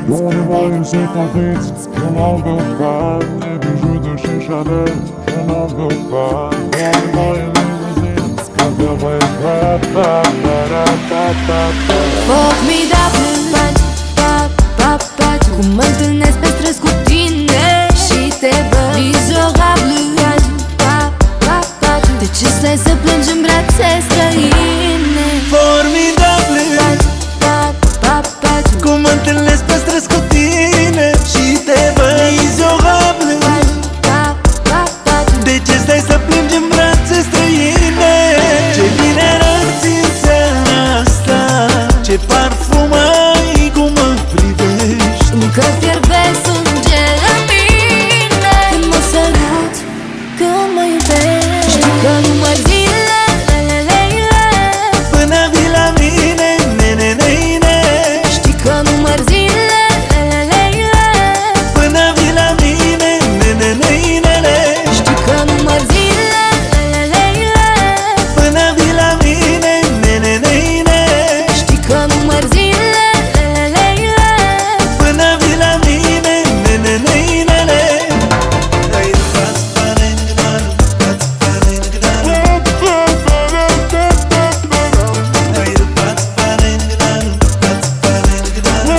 Donnez-moi une cicatrice, je n'en veux pas. Des bijoux de chez Chanel, je n'en veux pas. Donnez-moi une limousine, je ferai Formidable, cum mă întâlnesc pe străzi cu tine și te văd mizorabil. De ce stai să plângi în brațe străine? Formidabil, cum mă întâlnesc pe străzi cu tine și te văd mizorabil. De ce stai să plângi în brațe străine? Ce bine arăți în seara asta, ce parfum ai, cum mă privești. Încă fierbe sângele în mine când mă sărut, când mă iubești. Știu că număr zilele până vii la mine, ne-ne-ne-ne. Știi că număr zilele până vii la mine, ne-ne-ne-ne. Știi că număr zilele până vii la mine, ne-ne-ne-ne. Știi că număr zilele până vii la mine, ne-ne-ne-ne. Ai rupat pane ngdanu, pat pane ngdanu. Ai rupat pane ngdanu, pat pane ngdanu.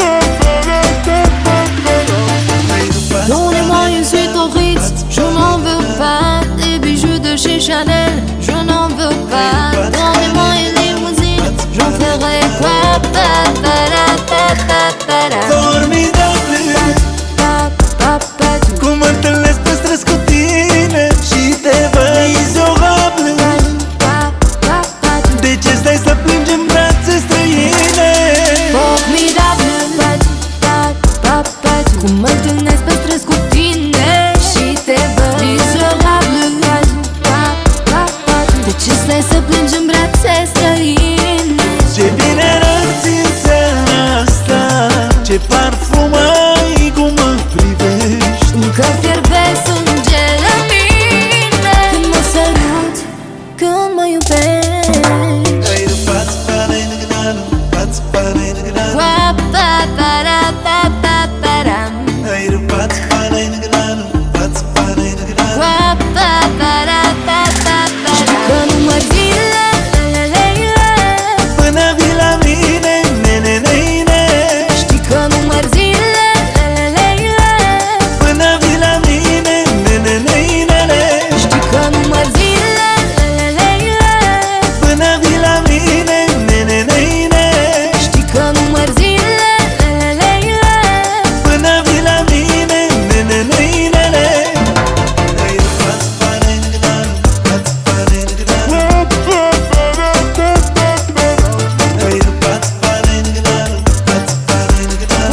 Ai rupat. Donnez-moi une suite au Ritz, je n'en veux pas. Des bijoux de chez Chanel, je n'en veux pas. Donnez-moi une limousine, j'en ferai quoi? Formidabil, cum mă întâlnesc pe străzi cu tine și te văd mizorabil. De ce stai să plângi în brațe străine? Formidabil, cum mă întâlnesc pe străzi cu tine și te văd mizorabil. De ce stai să plângi în brațe străine? Ce bine arăți în seara asta, ce parfum ai, cum mă privești. Încă fierbe sângele în mine când mă sărut, când mă iubești. Ai rupat pane ngdanu, pat pane ngdanu. Ai rupat pane ngdanu, pat pane ngdanu. Știi că număr zilele Până vii la mine, ne-ne-ne-ne. Știi că număr zilele până vii la mine, ne-ne-ne-ne. Știi că număr zilele până vii la mine, ne-ne-ne-ne. Știi că număr zilele până vii la mine, ne-ne-ne-ne. Ai rupat pane ngdanu, pat pane ngdanu. Ai rupat pane ngdanu, pat pane ngdanu.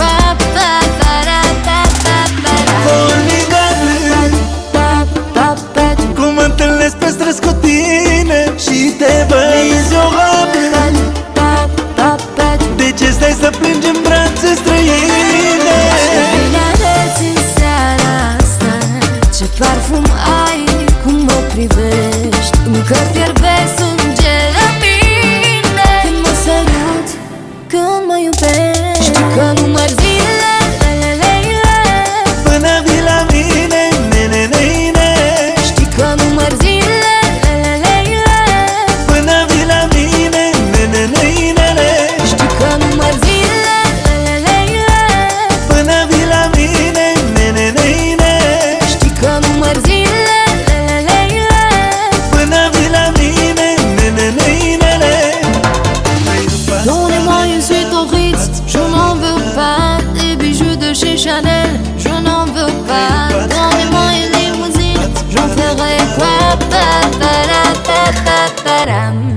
Formidabil, cum mă întâlnesc pe străzi cu tine și te văd mizorabil. De ce stai să plângi în brațe străine? Bine arăți în seara asta, ce parfum ai, cum mă privești. Încă fierbe sângele în mine când mă sărut, când mă iubești. Știi că număr zilele Până vii la mine, ne-ne-ne-ne. Știi că număr zilele până vii la mine, ne-ne-ne-ne. Știi că număr zilele până vii la mine, ne-ne-ne-ne. Știi că număr zilele până vii la mine, ne-ne-ne-ne. Ai rupat. Donnez-moi une suite au Ritz, je n'en veux pas. Des bijoux de chez Chanel, je n'en veux pas. Donnez-moi une limousine, j'en ferai quoi?